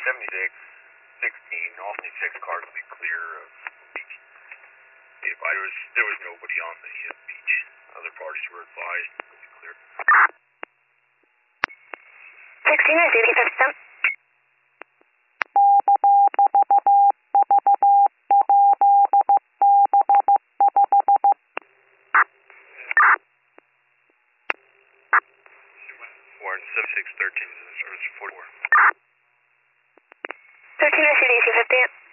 76, 16, all 26 cars will be clear of the beach. There was nobody on the beach. Other parties were advised to be clear. 16, I see the system. Warren 76, 13 is 44. 13, I see the EC50.